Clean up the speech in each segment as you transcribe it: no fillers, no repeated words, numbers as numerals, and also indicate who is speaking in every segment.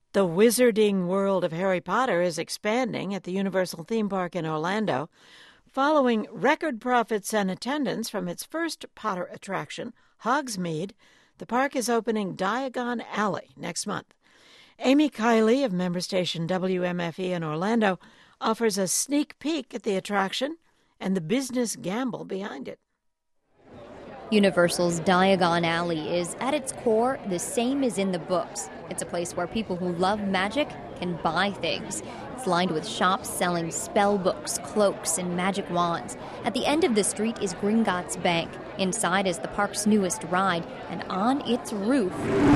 Speaker 1: The wizarding world of Harry Potter is expanding at the Universal Theme Park in Orlando. Following record profits and attendance from its first Potter attraction, Hogsmeade, the park is opening Diagon Alley next month. Amy Kiley of member station WMFE in Orlando offers a sneak peek at the attraction and the business gamble behind it.
Speaker 2: Universal's Diagon Alley is, at its core, the same as in the books. It's a place where people who love magic can buy things. It's lined with shops selling spell books, cloaks, and magic wands. At the end of the street is Gringotts Bank. Inside is the park's newest ride, and on its roof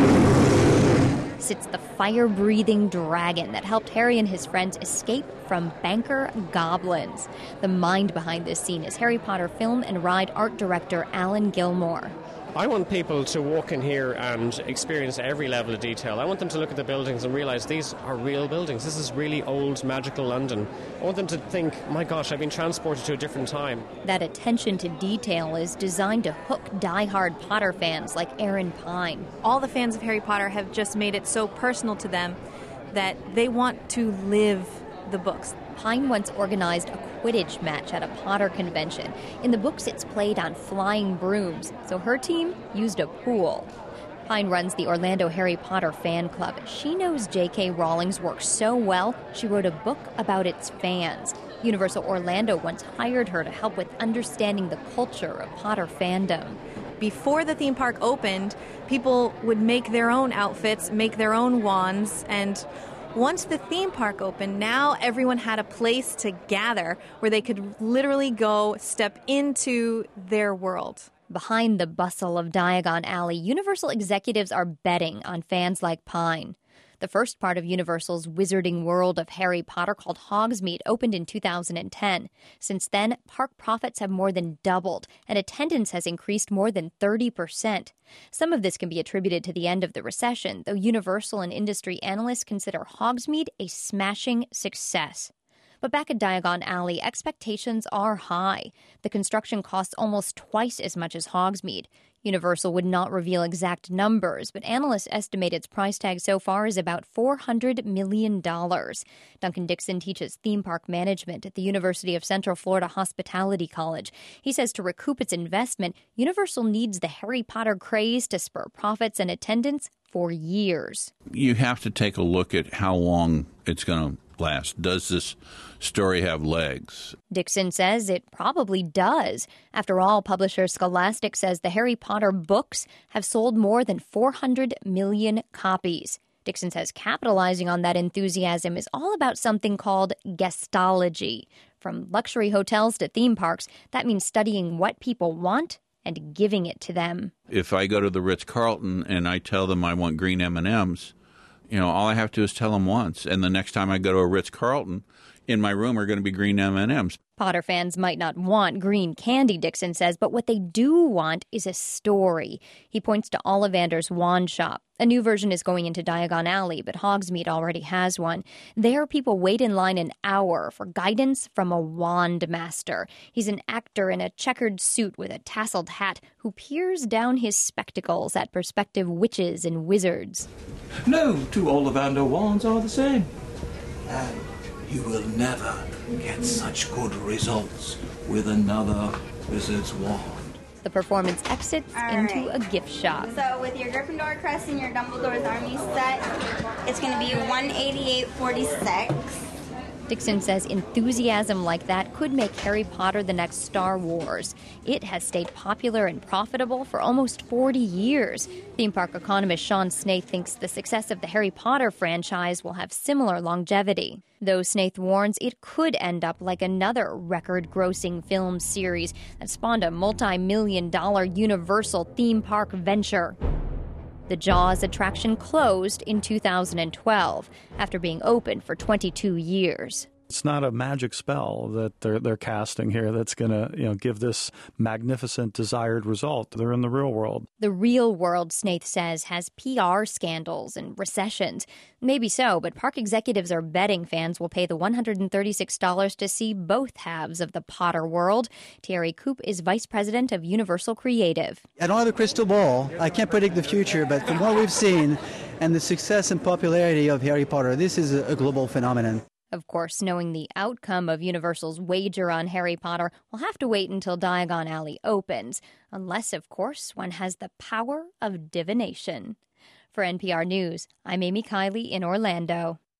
Speaker 2: sits the fire-breathing dragon that helped Harry and his friends escape from banker goblins. The mind behind this scene is Harry Potter film and ride art director Alan Gilmore.
Speaker 3: I want people to walk in here and experience every level of detail. I want them to look at the buildings and realize these are real buildings. This is really old, magical London. I want them to think, my gosh, I've been transported to a different time.
Speaker 2: That attention to detail is designed to hook die-hard Potter fans like Aaron Pine.
Speaker 4: All the fans of Harry Potter have just made it so personal to them that they want to live the books.
Speaker 2: Pine once organized a Quidditch match at a Potter convention. In the books, it's played on flying brooms, so her team used a pool. Pine runs the Orlando Harry Potter fan club. She knows J.K. Rowling's work so well, she wrote a book about its fans. Universal Orlando once hired her to help with understanding the culture of Potter fandom.
Speaker 4: Before the theme park opened, people would make their own outfits, make their own wands, and once the theme park opened, now everyone had a place to gather where they could literally go step into their world.
Speaker 2: Behind the bustle of Diagon Alley, Universal executives are betting on fans like Pine. The first part of Universal's wizarding world of Harry Potter, called Hogsmeade, opened in 2010. Since then, park profits have more than doubled, and attendance has increased more than 30%. Some of this can be attributed to the end of the recession, though Universal and industry analysts consider Hogsmeade a smashing success. But back at Diagon Alley, expectations are high. The construction costs almost twice as much as Hogsmeade. Universal would not reveal exact numbers, but analysts estimate its price tag so far is about $400 million. Duncan Dixon teaches theme park management at the University of Central Florida Hospitality College. He says to recoup its investment, Universal needs the Harry Potter craze to spur profits and attendance for years.
Speaker 5: You have to take a look at how long it's going to last. Does this story have legs?
Speaker 2: Dixon says it probably does. After all, publisher Scholastic says the Harry Potter books have sold more than 400 million copies. Dixon says capitalizing on that enthusiasm is all about something called guestology. From luxury hotels to theme parks, that means studying what people want and giving it to them.
Speaker 5: If I go to the Ritz-Carlton and I tell them I want green M&Ms, all I have to do is tell them once. And the next time I go to a Ritz-Carlton, in my room are going to be green M&Ms.
Speaker 2: Potter fans might not want green candy, Dixon says, but what they do want is a story. He points to Ollivander's Wand Shop. A new version is going into Diagon Alley, but Hogsmeade already has one. There, people wait in line an hour for guidance from a wand master. He's an actor in a checkered suit with a tasseled hat who peers down his spectacles at prospective witches and wizards.
Speaker 6: No two Ollivander wands are the same. And you will never get such good results with another wizard's wand.
Speaker 2: The performance exits into a gift shop.
Speaker 7: So with your Gryffindor crest and your Dumbledore's Army set, it's going to be $188.46.
Speaker 2: Dixon says enthusiasm like that could make Harry Potter the next Star Wars. It has stayed popular and profitable for almost 40 years. Theme park economist Sean Snaith thinks the success of the Harry Potter franchise will have similar longevity. Though Snaith warns it could end up like another record-grossing film series that spawned a multi-million-dollar Universal theme park venture. The Jaws attraction closed in 2012 after being open for 22 years.
Speaker 8: It's not a magic spell that they're casting here that's going to, give this magnificent desired result. They're in the real world.
Speaker 2: The real world, Snaith says, has PR scandals and recessions. Maybe so, but park executives are betting fans will pay the $136 to see both halves of the Potter world. Thierry Coupe is vice president of Universal Creative.
Speaker 9: I don't have a crystal ball. I can't predict the future, but from what we've seen and the success and popularity of Harry Potter, this is a global phenomenon.
Speaker 2: Of course, knowing the outcome of Universal's wager on Harry Potter, we'll have to wait until Diagon Alley opens. Unless, of course, one has the power of divination. For NPR News, I'm Amy Kiley in Orlando.